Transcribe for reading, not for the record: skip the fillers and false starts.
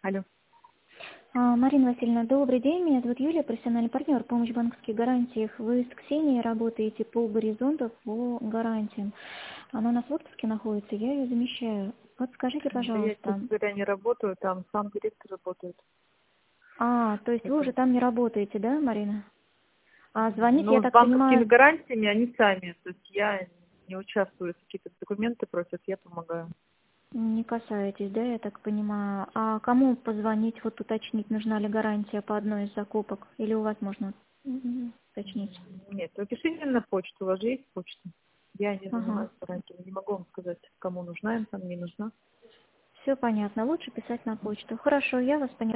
Алло. Марина Васильевна, добрый день. Меня зовут Юлия, профессиональный партнер, помощь в банковских гарантиях. Вы с Ксенией работаете по горизонту по гарантиям. Она у нас в отпуске находится, я ее замещаю. Вот скажите, Да я, пожалуйста. честно говоря, не работаю, там сам директор работает. То есть вы уже Это... там не работаете, да, Марина? А звонить, я Ну, с так банковскими понимаю, гарантиями они сами. То есть я не участвую, если какие-то документы просят, я помогаю. не касаетесь, да, я так понимаю. А кому позвонить, вот уточнить, нужна ли гарантия по одной из закупок? Или у вас можно уточнить? Нет, вы пишите на почту, у вас же есть почта. Я не Ага. занимаюсь гарантиями, не могу вам сказать, кому нужна, им там не нужна. Все понятно. Лучше писать на почту. Хорошо, я вас поняла.